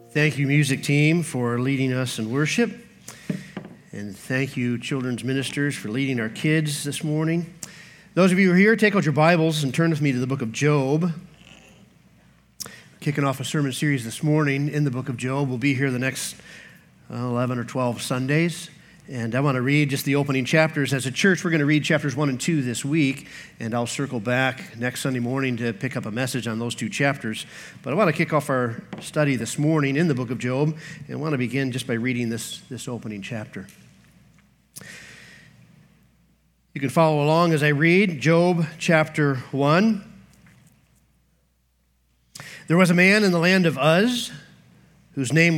Thank you, music team, for leading us in worship. And thank you, children's ministers, for leading our kids this morning. Those of you who are here, take out your Bibles and turn with me to the book of Job. Kicking off a sermon series this morning in the book of Job. We'll be here the next 11 or 12 Sundays. And I want to read just the opening chapters. As a church, we're going to read chapters 1 and 2 this week, and I'll circle back next Sunday morning to pick up a message on those two chapters. But I want to kick off our study this morning in the book of Job, and I want to begin just by reading this opening chapter. You can follow along as I read Job chapter 1. There was a man in the land of Uz whose name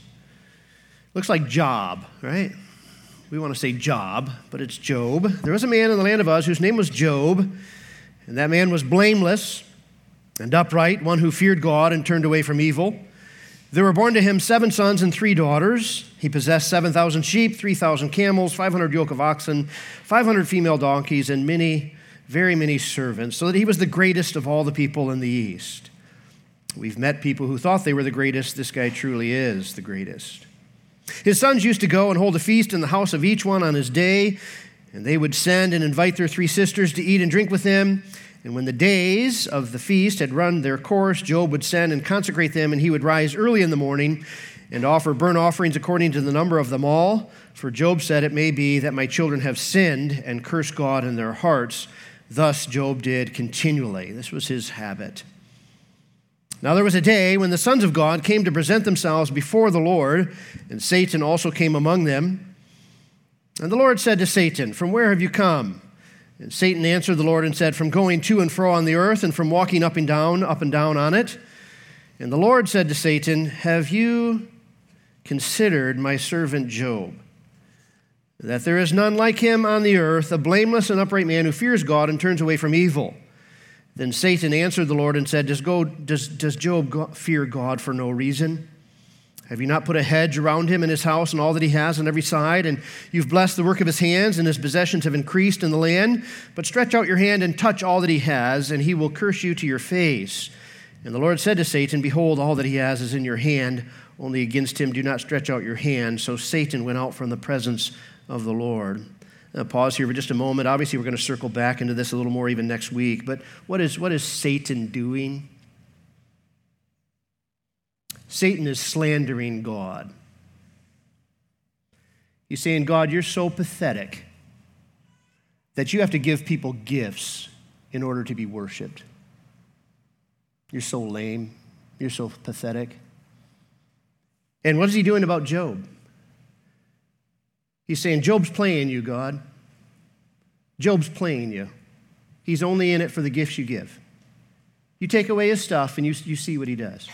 looks like Job, right? We want to say Job, but it's Job. There was a man in the land of Uz whose name was Job, and that man was blameless and upright, one who feared God and turned away from evil. There were born to him 7 sons and 3 daughters. He possessed 7,000 sheep, 3,000 camels, 500 yoke of oxen, 500 female donkeys, and very many servants, so that he was the greatest of all the people in the East. We've met people who thought they were the greatest. This guy truly is the greatest. His sons used to go and hold a feast in the house of each one on his day, and they would send and invite their 3 sisters to eat and drink with him. And when the days of the feast had run their course, Job would send and consecrate them, and he would rise early in the morning and offer burnt offerings according to the number of them all. For Job said, "It may be that my children have sinned and cursed God in their hearts." Thus Job did continually. This was his habit. Now there was a day when the sons of God came to present themselves before the Lord, and Satan also came among them. And the Lord said to Satan, "From where have you come?" And Satan answered the Lord and said, "From going to and fro on the earth, and from walking up and down on it." And the Lord said to Satan, "Have you considered my servant Job, that there is none like him on the earth, a blameless and upright man who fears God and turns away from evil?" Then Satan answered the Lord and said, Does Job fear God for no reason? Have you not put a hedge around him and his house and all that he has on every side? And you've blessed the work of his hands, and his possessions have increased in the land. But stretch out your hand and touch all that he has, and he will curse you to your face. And the Lord said to Satan, "Behold, all that he has is in your hand. Only against him do not stretch out your hand." So Satan went out from the presence of the Lord. I'll pause here for just a moment. Obviously, we're going to circle back into this a little more even next week. But what is Satan doing? Satan is slandering God. He's saying, "God, you're so pathetic that you have to give people gifts in order to be worshiped. You're so lame. You're so pathetic." And what is he doing about Job? He's saying, "Job's playing you, God. Job's playing you. He's only in it for the gifts you give. You take away his stuff and you see what he does."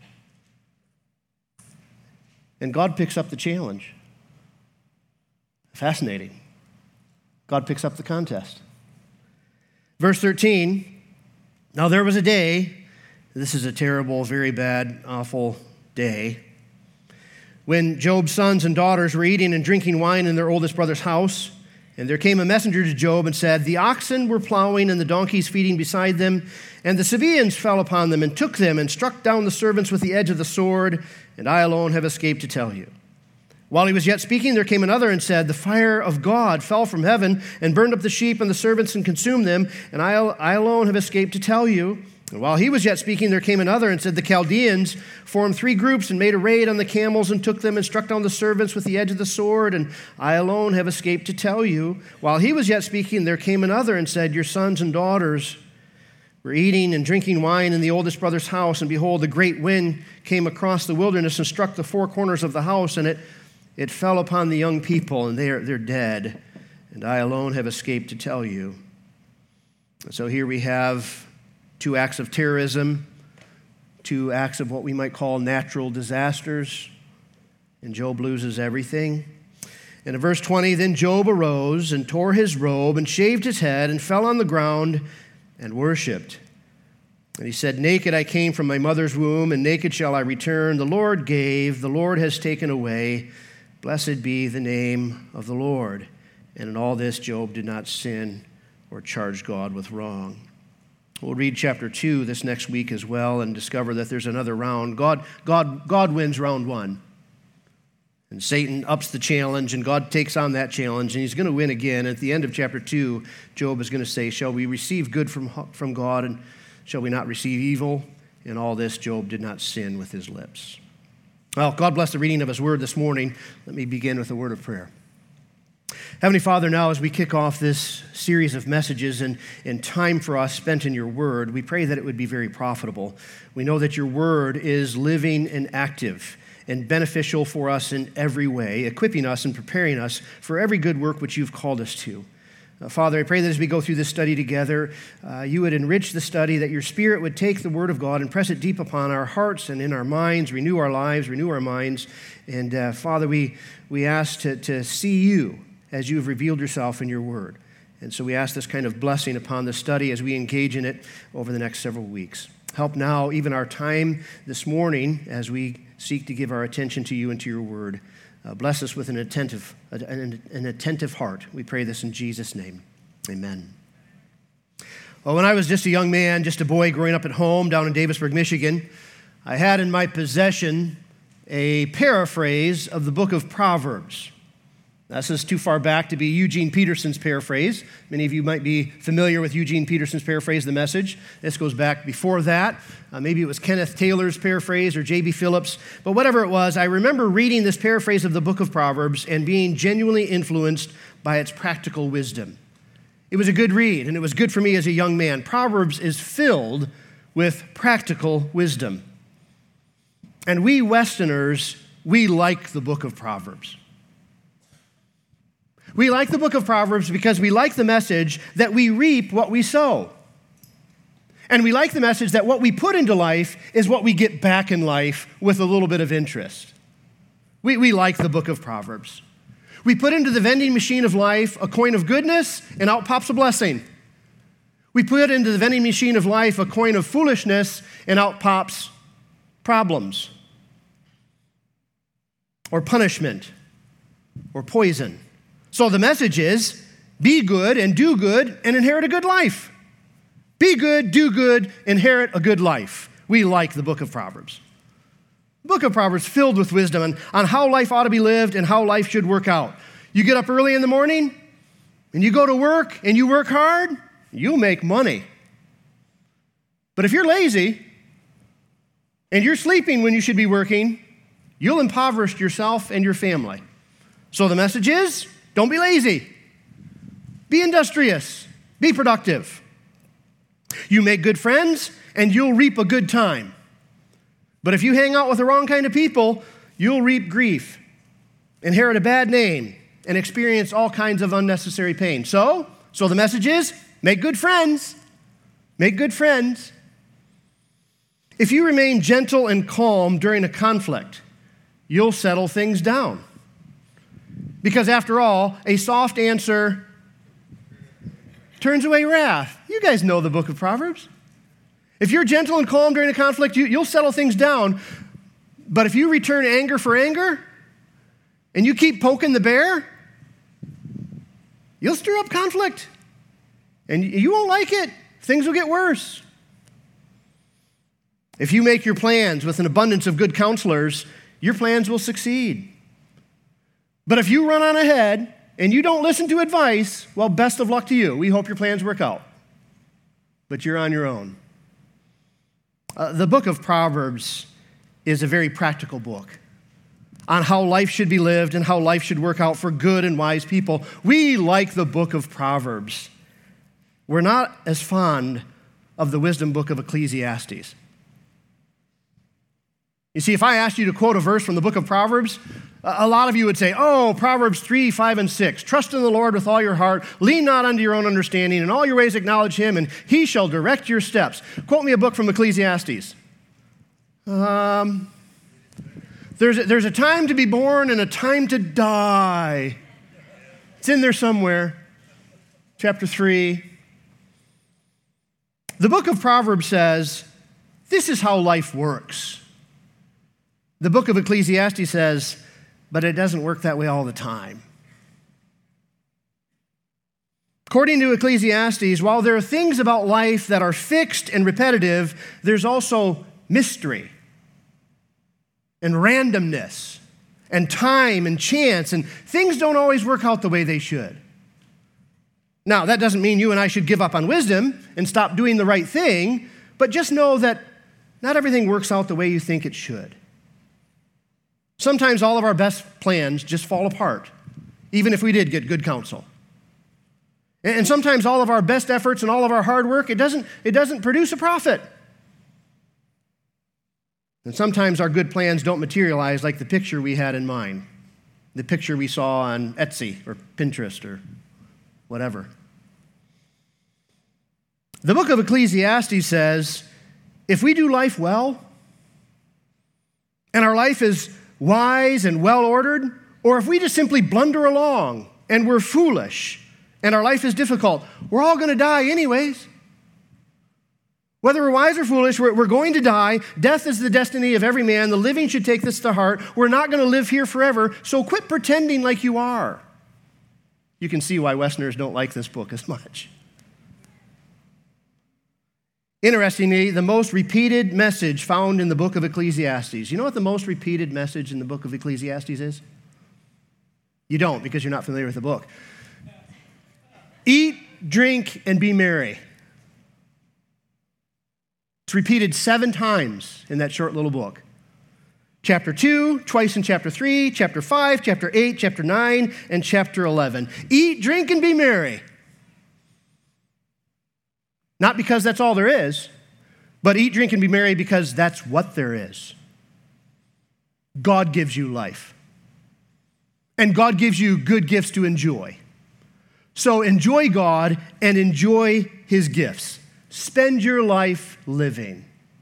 And God picks up the challenge. Fascinating. God picks up the contest. Verse 13, "Now there was a day," this is a terrible, very bad, awful day, "when Job's sons and daughters were eating and drinking wine in their oldest brother's house. And there came a messenger to Job and said, 'The oxen were plowing and the donkeys feeding beside them, and the Sabaeans fell upon them and took them and struck down the servants with the edge of the sword, and I alone have escaped to tell you.' While he was yet speaking, there came another and said, 'The fire of God fell from heaven and burned up the sheep and the servants and consumed them, and I alone have escaped to tell you.' And while he was yet speaking, there came another and said, 'The Chaldeans formed 3 groups and made a raid on the camels and took them and struck down the servants with the edge of the sword, and I alone have escaped to tell you.' While he was yet speaking, there came another and said, 'Your sons and daughters were eating and drinking wine in the oldest brother's house, and behold, a great wind came across the wilderness and struck the 4 corners of the house, and it fell upon the young people, and they're dead, and I alone have escaped to tell you.'" And so here we have 2 acts of terrorism, 2 acts of what we might call natural disasters, and Job loses everything. And in verse 20, "Then Job arose and tore his robe and shaved his head and fell on the ground and worshipped. And he said, 'Naked I came from my mother's womb, and naked shall I return. The Lord gave, the Lord has taken away. Blessed be the name of the Lord.' And in all this, Job did not sin or charge God with wrong." We'll read chapter 2 this next week as well and discover that there's another round. God wins round 1. And Satan ups the challenge, and God takes on that challenge, and he's going to win again. At the end of chapter 2, Job is going to say, shall we receive good from God, and shall we not receive evil? In all this, Job did not sin with his lips. Well, God bless the reading of his word this morning. Let me begin with a word of prayer. Heavenly Father, now as we kick off this series of messages and time for us spent in your word, we pray that it would be very profitable. We know that your word is living and active and beneficial for us in every way, equipping us and preparing us for every good work which you've called us to. Father, I pray that as we go through this study together, you would enrich the study, that your Spirit would take the Word of God and press it deep upon our hearts and in our minds, renew our lives, renew our minds. And Father, we ask to see you as you have revealed yourself in your Word. And so we ask this kind of blessing upon the study as we engage in it over the next several weeks. Help now even our time this morning as we seek to give our attention to you and to your word. Bless us with an attentive heart. We pray this in Jesus' name. Amen. Well, when I was just a young man, just a boy growing up at home down in Davisburg, Michigan, I had in my possession a paraphrase of the book of Proverbs. This is too far back to be Eugene Peterson's paraphrase. Many of you might be familiar with Eugene Peterson's paraphrase, The Message. This goes back before that. Maybe it was Kenneth Taylor's paraphrase or J.B. Phillips. But whatever it was, I remember reading this paraphrase of the book of Proverbs and being genuinely influenced by its practical wisdom. It was a good read, and it was good for me as a young man. Proverbs is filled with practical wisdom. And we Westerners, we like the book of Proverbs. We like the book of Proverbs because we like the message that we reap what we sow. And we like the message that what we put into life is what we get back in life with a little bit of interest. We like the book of Proverbs. We put into the vending machine of life a coin of goodness, and out pops a blessing. We put into the vending machine of life a coin of foolishness, and out pops problems, or punishment, or poison. So the message is, be good and do good and inherit a good life. Be good, do good, inherit a good life. We like the book of Proverbs. The book of Proverbs filled with wisdom on how life ought to be lived and how life should work out. You get up early in the morning and you go to work and you work hard, you'll make money. But if you're lazy and you're sleeping when you should be working, you'll impoverish yourself and your family. So the message is, don't be lazy. Be industrious. Be productive. You make good friends, and you'll reap a good time. But if you hang out with the wrong kind of people, you'll reap grief, inherit a bad name, and experience all kinds of unnecessary pain. So the message is, make good friends. Make good friends. If you remain gentle and calm during a conflict, you'll settle things down. Because after all, a soft answer turns away wrath. You guys know the book of Proverbs. If you're gentle and calm during a conflict, you'll settle things down. But if you return anger for anger, and you keep poking the bear, you'll stir up conflict. And you won't like it. Things will get worse. If you make your plans with an abundance of good counselors, your plans will succeed. But if you run on ahead and you don't listen to advice, well, best of luck to you. We hope your plans work out. But you're on your own. The book of Proverbs is a very practical book on how life should be lived and how life should work out for good and wise people. We like the book of Proverbs. We're not as fond of the wisdom book of Ecclesiastes. You see, if I asked you to quote a verse from the book of Proverbs, a lot of you would say, Proverbs 3, 5, and 6. Trust in the Lord with all your heart. Lean not unto your own understanding. In all your ways acknowledge him, and he shall direct your steps. Quote me a book from Ecclesiastes. There's a time to be born and a time to die. It's in there somewhere. Chapter 3. The book of Proverbs says, this is how life works. The book of Ecclesiastes says, but it doesn't work that way all the time. According to Ecclesiastes, while there are things about life that are fixed and repetitive, there's also mystery and randomness and time and chance, and things don't always work out the way they should. Now, that doesn't mean you and I should give up on wisdom and stop doing the right thing, but just know that not everything works out the way you think it should. Sometimes all of our best plans just fall apart, even if we did get good counsel. And sometimes all of our best efforts and all of our hard work, it doesn't produce a profit. And sometimes our good plans don't materialize like the picture we had in mind, the picture we saw on Etsy or Pinterest or whatever. The book of Ecclesiastes says, if we do life well, and our life is wise and well-ordered, or if we just simply blunder along and we're foolish and our life is difficult, we're all going to die anyways. Whether we're wise or foolish, we're going to die. Death is the destiny of every man. The living should take this to heart. We're not going to live here forever, so quit pretending like you are. You can see why Westerners don't like this book as much. Interestingly, the most repeated message found in the book of Ecclesiastes. You know what the most repeated message in the book of Ecclesiastes is? You don't, because you're not familiar with the book. Eat, drink, and be merry. It's repeated 7 times in that short little book. Chapter 2, twice in chapter 3, chapter 5, chapter 8, chapter 9, and chapter 11. Eat, drink, and be merry. Not because that's all there is, but eat, drink, and be merry because that's what there is. God gives you life. And God gives you good gifts to enjoy. So enjoy God and enjoy His gifts. Spend your life living.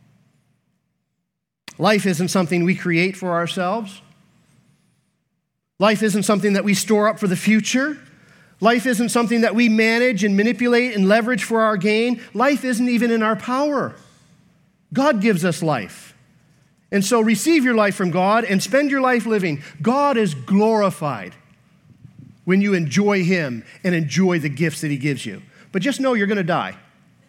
Life isn't something we create for ourselves. Life isn't something that we store up for the future. Life isn't something that we manage and manipulate and leverage for our gain. Life isn't even in our power. God gives us life. And so receive your life from God and spend your life living. God is glorified when you enjoy Him and enjoy the gifts that He gives you. But just know you're going to die.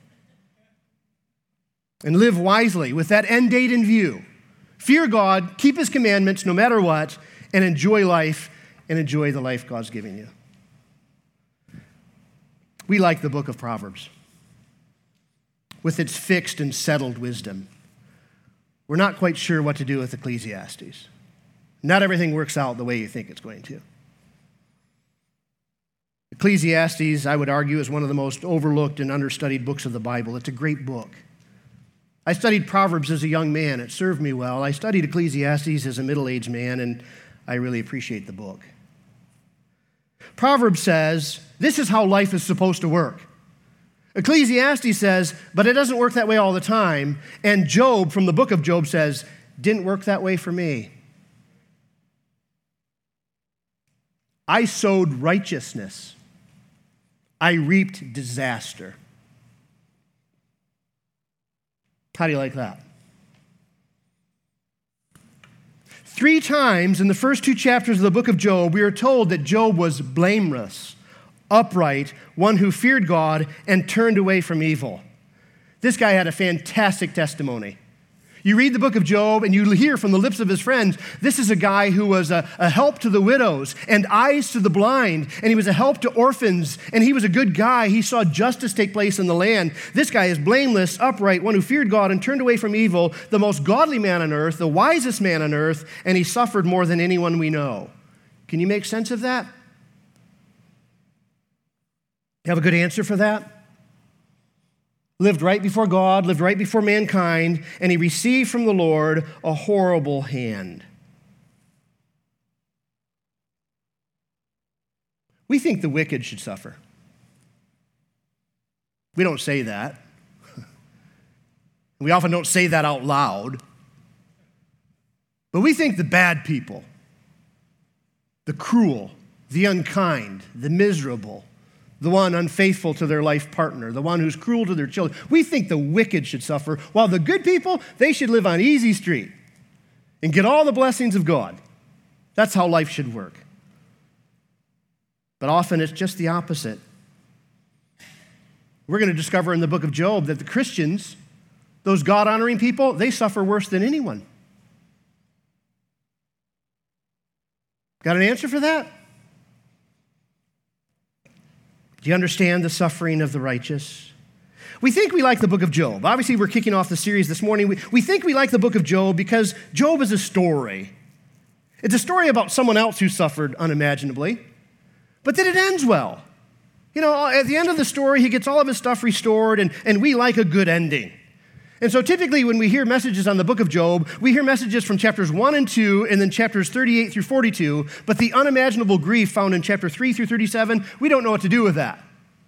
And live wisely with that end date in view. Fear God, keep His commandments no matter what, and enjoy life and enjoy the life God's giving you. We like the book of Proverbs with its fixed and settled wisdom. We're not quite sure what to do with Ecclesiastes. Not everything works out the way you think it's going to. Ecclesiastes, I would argue, is one of the most overlooked and understudied books of the Bible. It's a great book. I studied Proverbs as a young man. It served me well. I studied Ecclesiastes as a middle-aged man, and I really appreciate the book. Proverbs says, this is how life is supposed to work. Ecclesiastes says, but it doesn't work that way all the time. And Job, from the book of Job, says, didn't work that way for me. I sowed righteousness. I reaped disaster. How do you like that? 3 times in the first 2 chapters of the book of Job, we are told that Job was blameless, upright, one who feared God and turned away from evil. This guy had a fantastic testimony. You read the book of Job and you hear from the lips of his friends, this is a guy who was a help to the widows and eyes to the blind, and he was a help to orphans, and he was a good guy. He saw justice take place in the land. This guy is blameless, upright, one who feared God and turned away from evil, the most godly man on earth, the wisest man on earth, and he suffered more than anyone we know. Can you make sense of that? You have a good answer for that? Lived right before God, lived right before mankind, and he received from the Lord a horrible hand. We think the wicked should suffer. We don't say that. We often don't say that out loud. But we think the bad people, the cruel, the unkind, the miserable, the one unfaithful to their life partner, the one who's cruel to their children. We think the wicked should suffer, while the good people, they should live on easy street and get all the blessings of God. That's how life should work. But often it's just the opposite. We're going to discover in the book of Job that the Christians, those God-honoring people, they suffer worse than anyone. Got an answer for that? Do you understand the suffering of the righteous? We think we like the book of Job. Obviously, we're kicking off the series this morning. We think we like the book of Job because Job is a story. It's a story about someone else who suffered unimaginably, but then it ends well. You know, at the end of the story, he gets all of his stuff restored, and we like a good ending. And so typically when we hear messages on the book of Job, we hear messages from chapters 1 and 2, and then chapters 38 through 42, but the unimaginable grief found in chapter 3 through 37, we don't know what to do with that.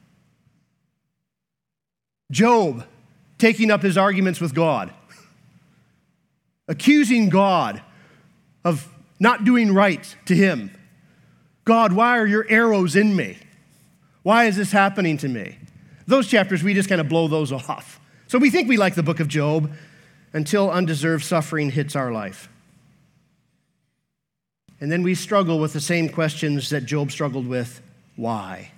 Job taking up his arguments with God, accusing God of not doing right to him. God, why are your arrows in me? Why is this happening to me? Those chapters, we just kind of blow those off. So we think we like the book of Job until undeserved suffering hits our life. And then we struggle with the same questions that Job struggled with. Why?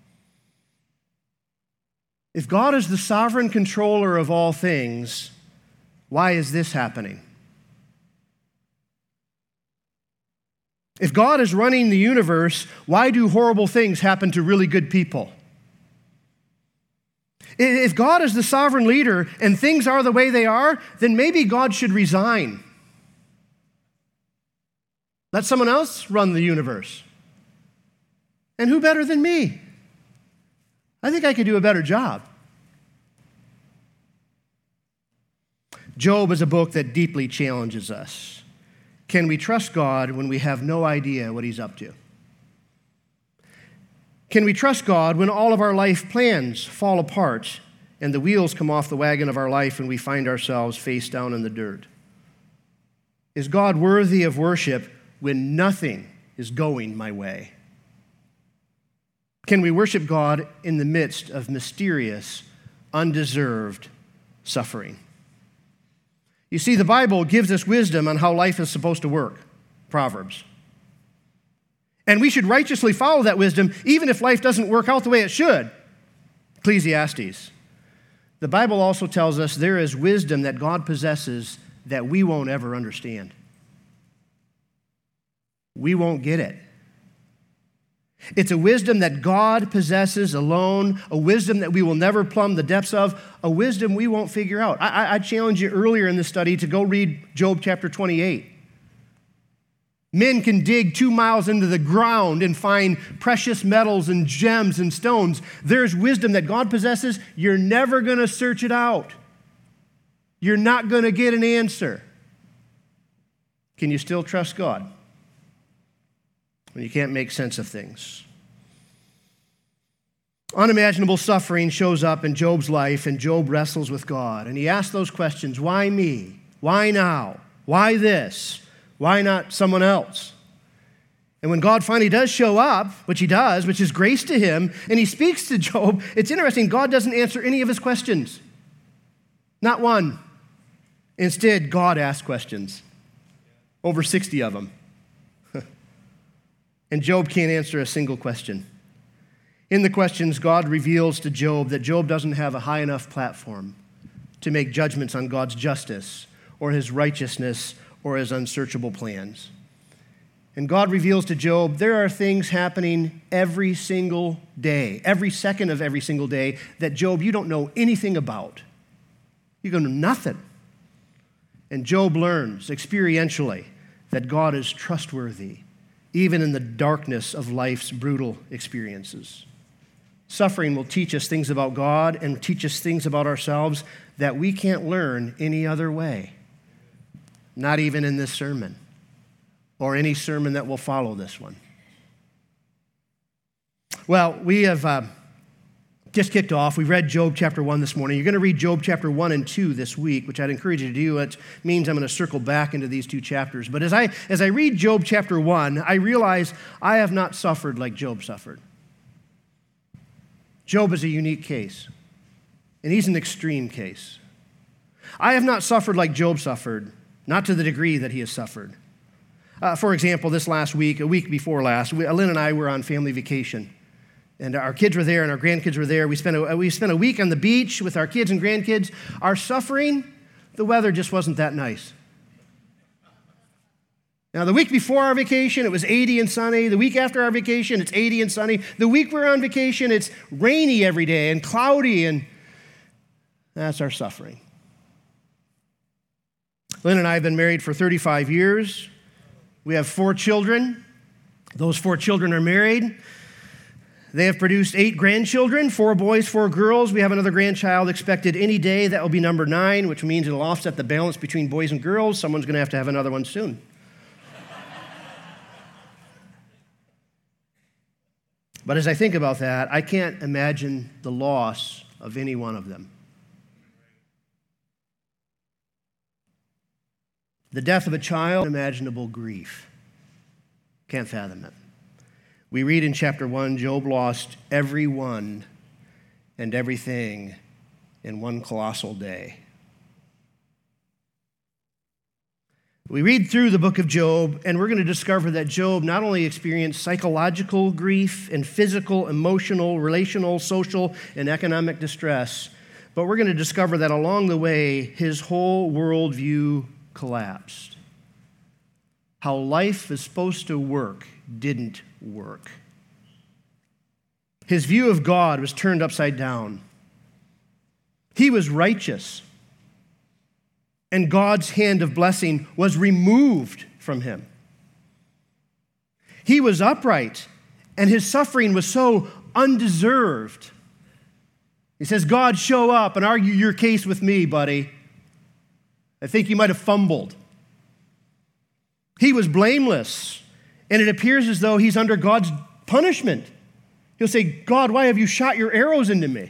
If God is the sovereign controller of all things, why is this happening? If God is running the universe, why do horrible things happen to really good people? If God is the sovereign leader and things are the way they are, then maybe God should resign. Let someone else run the universe. And who better than me? I think I could do a better job. Job is a book that deeply challenges us. Can we trust God when we have no idea what he's up to? Can we trust God when all of our life plans fall apart and the wheels come off the wagon of our life and we find ourselves face down in the dirt? Is God worthy of worship when nothing is going my way? Can we worship God in the midst of mysterious, undeserved suffering? You see, the Bible gives us wisdom on how life is supposed to work, Proverbs. And we should righteously follow that wisdom even if life doesn't work out the way it should, Ecclesiastes. The Bible also tells us there is wisdom that God possesses that we won't ever understand. We won't get it. It's a wisdom that God possesses alone, a wisdom that we will never plumb the depths of, a wisdom we won't figure out. I challenged you earlier in this study to go read Job chapter 28. Men can dig 2 miles into the ground and find precious metals and gems and stones. There's wisdom that God possesses. You're never going to search it out. You're not going to get an answer. Can you still trust God when you can't make sense of things? Unimaginable suffering shows up in Job's life, and Job wrestles with God. And he asks those questions: why me? Why now? Why this? Why not someone else? And when God finally does show up, which he does, which is grace to him, and he speaks to Job, it's interesting, God doesn't answer any of his questions. Not one. Instead, God asks questions. Over 60 of them. And Job can't answer a single question. In the questions, God reveals to Job that Job doesn't have a high enough platform to make judgments on God's justice or his righteousness or his unsearchable plans. And God reveals to Job, there are things happening every single day, every second of every single day, that Job, you don't know anything about. You don't know nothing. And Job learns experientially that God is trustworthy, even in the darkness of life's brutal experiences. Suffering will teach us things about God and teach us things about ourselves that we can't learn any other way. Not even in this sermon or any sermon that will follow this one. Well, we have just kicked off. We read Job chapter 1 this morning. You're going to read Job chapter 1 and 2 this week, which I'd encourage you to do. It means I'm going to circle back into these two chapters. But as I read Job chapter 1, I realize I have not suffered like Job suffered. Job is a unique case, and he's an extreme case. I have not suffered like Job suffered, not to the degree that he has suffered. For example, this last week, a week before last, Lynn and I were on family vacation. And our kids were there and our grandkids were there. We spent a week on the beach with our kids and grandkids. Our suffering, the weather just wasn't that nice. Now, the week before our vacation, it was 80 and sunny. The week after our vacation, it's 80 and sunny. The week we're on vacation, it's rainy every day and cloudy, and that's our suffering. Lynn and I have been married for 35 years. We have 4 children. Those 4 children are married. They have produced 8 grandchildren, 4 boys, 4 girls. We have another grandchild expected any day. That will be number 9, which means it'll offset the balance between boys and girls. Someone's going to have another one soon. But as I think about that, I can't imagine the loss of any one of them. The death of a child, unimaginable grief. Can't fathom it. We read in chapter 1, Job lost everyone and everything in one colossal day. We read through the book of Job, and we're going to discover that Job not only experienced psychological grief and physical, emotional, relational, social, and economic distress, but we're going to discover that along the way, his whole worldview collapsed. How life is supposed to work didn't work. His view of God was turned upside down. He was righteous, and God's hand of blessing was removed from him. He was upright, and his suffering was so undeserved. He says, God, show up and argue your case with me, buddy. I think you might have fumbled. He was blameless, and it appears as though he's under God's punishment. He'll say, God, why have you shot your arrows into me?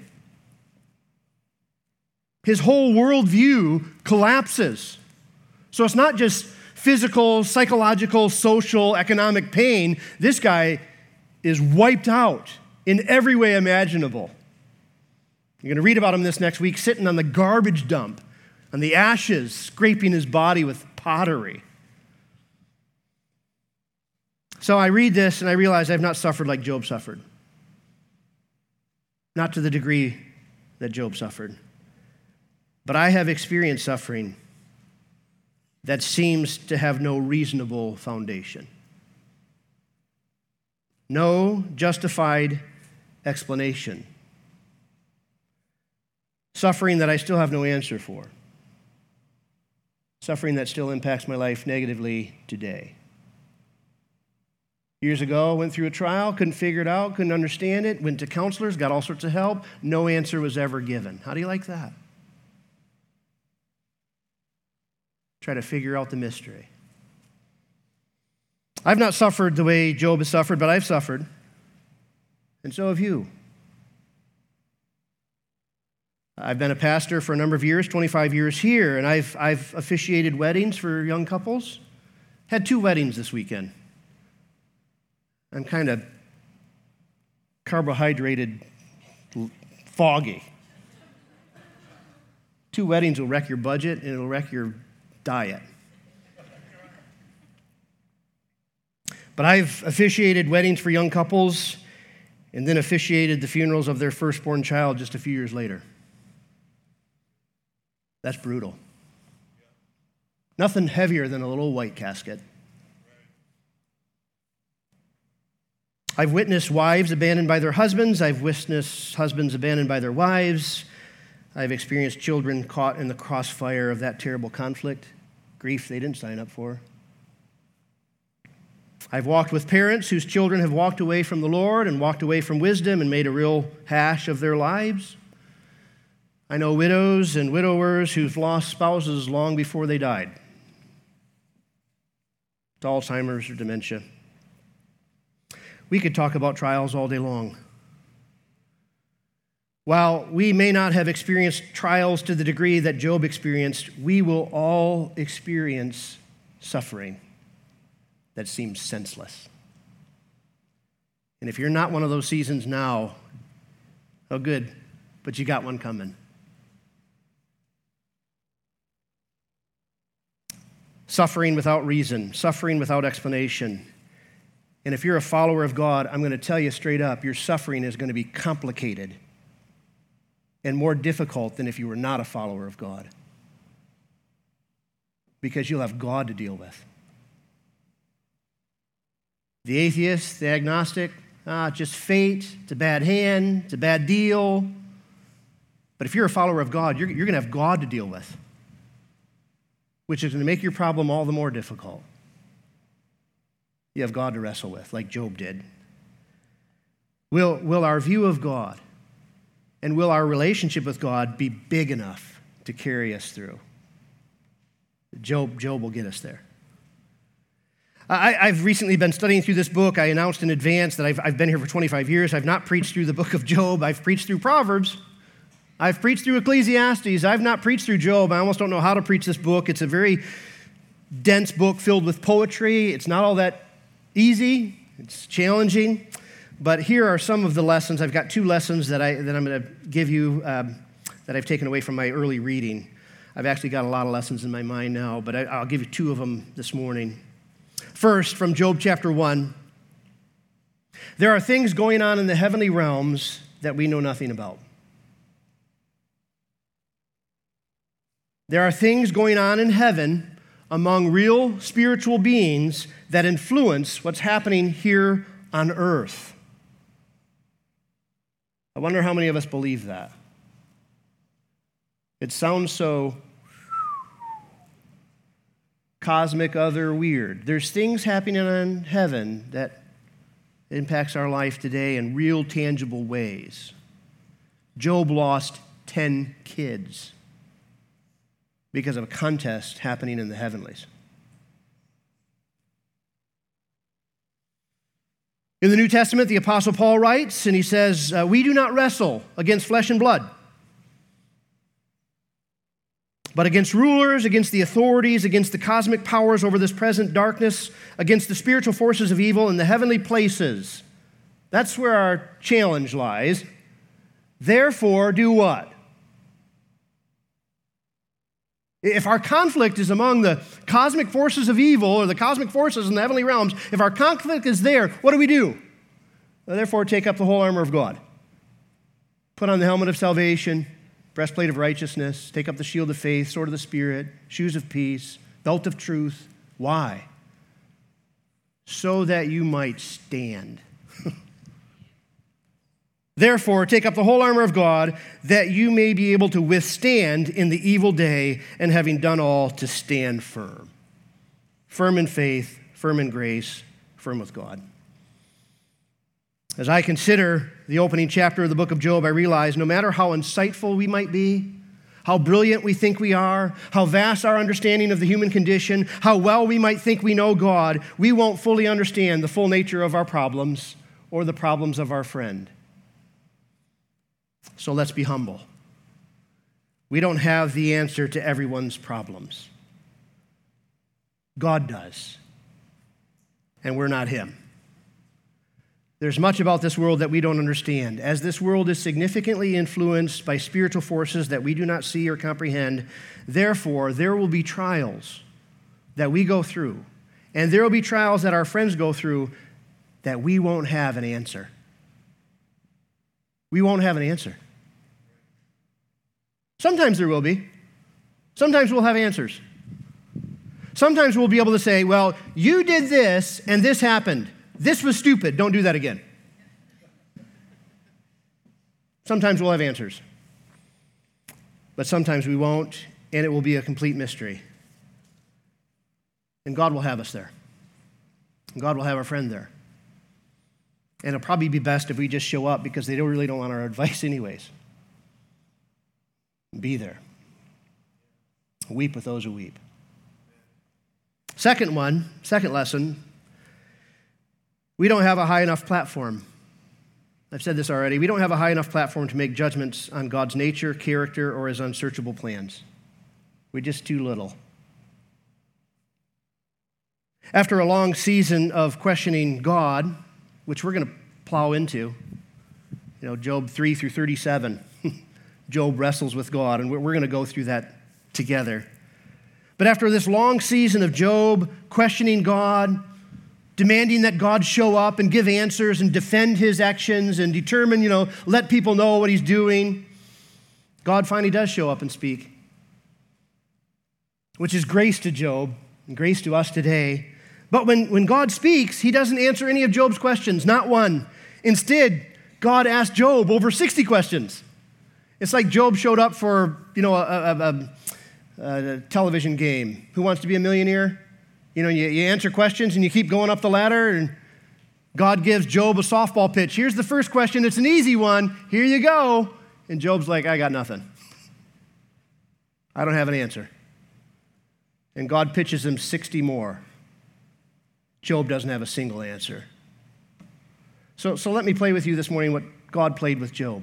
His whole worldview collapses. So it's not just physical, psychological, social, economic pain. This guy is wiped out in every way imaginable. You're going to read about him this next week, sitting on the garbage dump, on the ashes, scraping his body with pottery. So I read this and I realize I've not suffered like Job suffered. Not to the degree that Job suffered. But I have experienced suffering that seems to have no reasonable foundation. No justified explanation. Suffering that I still have no answer for. Suffering that still impacts my life negatively today. Years ago, I went through a trial, couldn't figure it out, couldn't understand it, went to counselors, got all sorts of help. No answer was ever given. How do you like that? Try to figure out the mystery. I've not suffered the way Job has suffered, but I've suffered. And so have you. I've been a pastor for a number of years, 25 years here, and I've officiated weddings for young couples. Had 2 weddings this weekend. I'm kind of carbohydrated, foggy. 2 weddings will wreck your budget, and it'll wreck your diet. But I've officiated weddings for young couples and then officiated the funerals of their firstborn child just a few years later. That's brutal. Nothing heavier than a little white casket. I've witnessed wives abandoned by their husbands. I've witnessed husbands abandoned by their wives. I've experienced children caught in the crossfire of that terrible conflict, grief they didn't sign up for. I've walked with parents whose children have walked away from the Lord and walked away from wisdom and made a real hash of their lives. I know widows and widowers who've lost spouses long before they died to Alzheimer's or dementia. We could talk about trials all day long. While we may not have experienced trials to the degree that Job experienced, we will all experience suffering that seems senseless. And if you're not one of those seasons now, oh good, but you got one coming. Suffering without reason, suffering without explanation. And if you're a follower of God, I'm going to tell you straight up, your suffering is going to be complicated and more difficult than if you were not a follower of God. Because you'll have God to deal with. The atheist, the agnostic, just fate, it's a bad hand, it's a bad deal. But if you're a follower of God, you're going to have God to deal with, which is going to make your problem all the more difficult. You have God to wrestle with, like Job did. Will our view of God and will our relationship with God be big enough to carry us through? Job will get us there. I've recently been studying through this book. I announced in advance that I've been here for 25 years. I've not preached through the book of Job. I've preached through Proverbs. I've preached through Ecclesiastes. I've not preached through Job. I almost don't know how to preach this book. It's a very dense book filled with poetry. It's not all that easy. It's challenging. But here are some of the lessons. I've got 2 lessons that I'm going to give you that I've taken away from my early reading. I've actually got a lot of lessons in my mind now, but I'll give you 2 of them this morning. First, from Job chapter 1, there are things going on in the heavenly realms that we know nothing about. There are things going on in heaven among real spiritual beings that influence what's happening here on earth. I wonder how many of us believe that. It sounds so cosmic, other, weird. There's things happening in heaven that impacts our life today in real, tangible ways. Job lost 10 kids because of a contest happening in the heavenlies. In the New Testament, the Apostle Paul writes, and he says, we do not wrestle against flesh and blood, but against rulers, against the authorities, against the cosmic powers over this present darkness, against the spiritual forces of evil in the heavenly places. That's where our challenge lies. Therefore, do what? If our conflict is among the cosmic forces of evil or the cosmic forces in the heavenly realms, if our conflict is there, what do? Therefore, take up the whole armor of God. Put on the helmet of salvation, breastplate of righteousness, take up the shield of faith, sword of the Spirit, shoes of peace, belt of truth. Why? So that you might stand. Therefore, take up the whole armor of God, that you may be able to withstand in the evil day, and having done all, to stand firm. Firm in faith, firm in grace, firm with God. As I consider the opening chapter of the book of Job, I realize no matter how insightful we might be, how brilliant we think we are, how vast our understanding of the human condition, how well we might think we know God, we won't fully understand the full nature of our problems or the problems of our friend. So let's be humble. We don't have the answer to everyone's problems. God does. And we're not him. There's much about this world that we don't understand. As this world is significantly influenced by spiritual forces that we do not see or comprehend, therefore, there will be trials that we go through. And there will be trials that our friends go through that we won't have an answer. We won't have an answer. Sometimes there will be. Sometimes we'll have answers. Sometimes we'll be able to say, well, you did this and this happened. This was stupid. Don't do that again. Sometimes we'll have answers. But sometimes we won't, and it will be a complete mystery. And God will have us there. And God will have our friend there. And it'll probably be best if we just show up because they really don't want our advice anyways. Be there. Weep with those who weep. Second lesson, we don't have a high enough platform. I've said this already. We don't have a high enough platform to make judgments on God's nature, character, or his unsearchable plans. We're just too little. After a long season of questioning God, which we're going to plow into, Job 3 through 37, Job wrestles with God, and we're going to go through that together. But after this long season of Job questioning God, demanding that God show up and give answers and defend his actions and determine, let people know what he's doing. God finally does show up and speak, which is grace to Job and grace to us today. But when God speaks, he doesn't answer any of Job's questions, not one. Instead, God asked Job over 60 questions. It's like Job showed up for, a television game. Who Wants to Be a Millionaire? You answer questions and you keep going up the ladder, and God gives Job a softball pitch. Here's the first question. It's an easy one. Here you go. And Job's like, I got nothing. I don't have an answer. And God pitches him 60 more. Job doesn't have a single answer. So let me play with you this morning what God played with Job.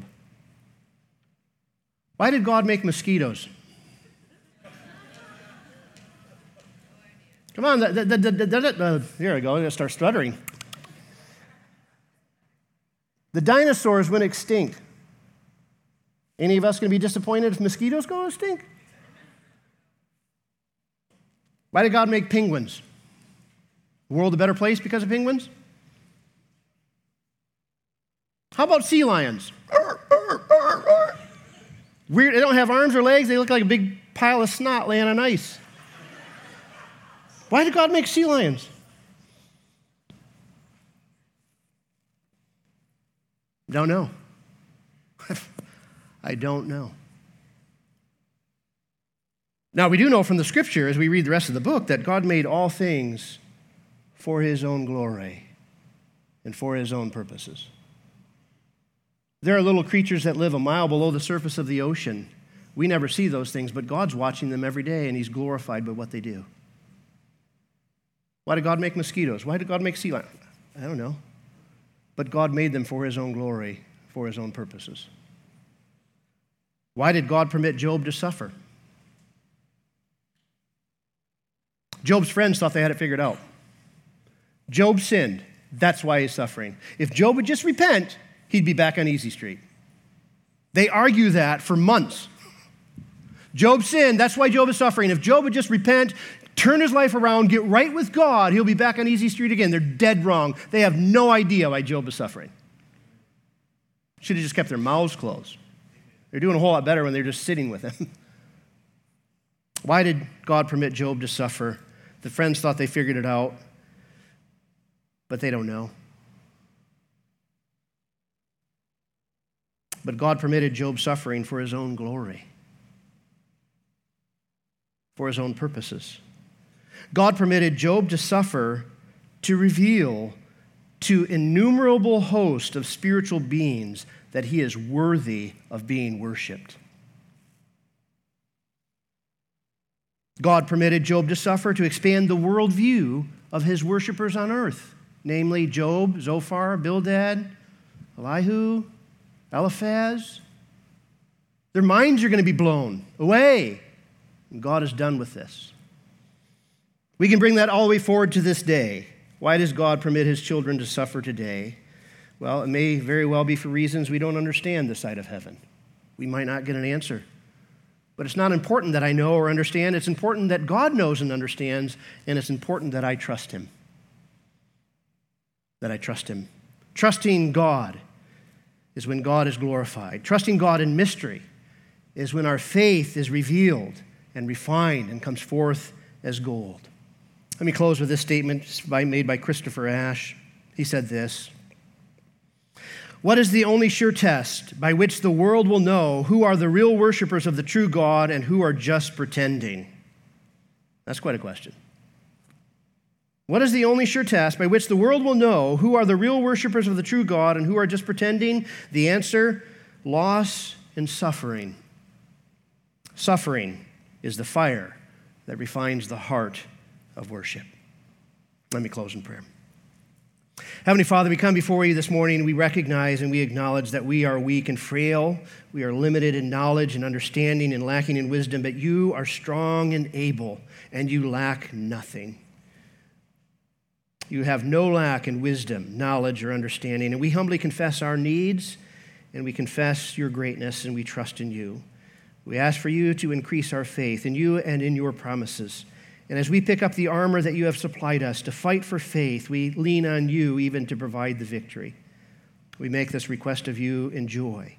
Why did God make mosquitoes? Come on, here I go, I'm going to start stuttering. The dinosaurs went extinct. Any of us going to be disappointed if mosquitoes go extinct? Why did God make penguins? The world a better place because of penguins? How about sea lions? Weird, they don't have arms or legs. They look like a big pile of snot laying on ice. Why did God make sea lions? Don't know. I don't know. Now, we do know from the scripture, as we read the rest of the book, that God made all things for his own glory and for his own purposes. There are little creatures that live a mile below the surface of the ocean. We never see those things, but God's watching them every day, and he's glorified by what they do. Why did God make mosquitoes? Why did God make sea lions? I don't know. But God made them for his own glory, for his own purposes. Why did God permit Job to suffer? Job's friends thought they had it figured out. Job sinned. That's why he's suffering. If Job would just repent, he'd be back on easy street. They argue that for months. Job sinned. That's why Job is suffering. If Job would just repent, turn his life around, get right with God, he'll be back on easy street again. They're dead wrong. They have no idea why Job is suffering. Should have just kept their mouths closed. They're doing a whole lot better when they're just sitting with him. Why did God permit Job to suffer? The friends thought they figured it out, but they don't know. But God permitted Job suffering for his own glory, for his own purposes. God permitted Job to suffer to reveal to innumerable host of spiritual beings that he is worthy of being worshiped. God permitted Job to suffer to expand the worldview of his worshipers on earth, namely Job, Zophar, Bildad, Elihu, Eliphaz. Their minds are going to be blown away. And God is done with this. We can bring that all the way forward to this day. Why does God permit his children to suffer today? Well, it may very well be for reasons we don't understand this side of heaven. We might not get an answer. But it's not important that I know or understand. It's important that God knows and understands, and it's important that I trust him. That I trust him. Trusting God is when God is glorified. Trusting God in mystery is when our faith is revealed and refined and comes forth as gold. Let me close with this statement made by Christopher Ash. He said this: "What is the only sure test by which the world will know who are the real worshipers of the true God and who are just pretending?" That's quite a question. What is the only sure test by which the world will know who are the real worshipers of the true God and who are just pretending? The answer: loss and suffering. Suffering is the fire that refines the heart of worship. Let me close in prayer. Heavenly Father, we come before you this morning and we recognize and we acknowledge that we are weak and frail. We are limited in knowledge and understanding and lacking in wisdom, but you are strong and able, and you lack nothing. You have no lack in wisdom, knowledge, or understanding, and we humbly confess our needs, and we confess your greatness, and we trust in you. We ask for you to increase our faith in you and in your promises, And as we pick up the armor that you have supplied us to fight for faith, we lean on you even to provide the victory. We make this request of you in joy.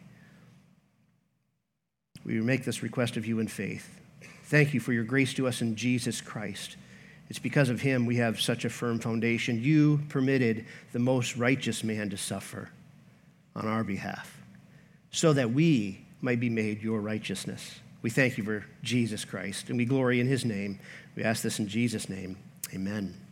We make this request of you in faith. Thank you for your grace to us in Jesus Christ. It's because of him we have such a firm foundation. You permitted the most righteous man to suffer on our behalf so that we might be made your righteousness. We thank you for Jesus Christ, and we glory in his name. We ask this in Jesus' name. Amen.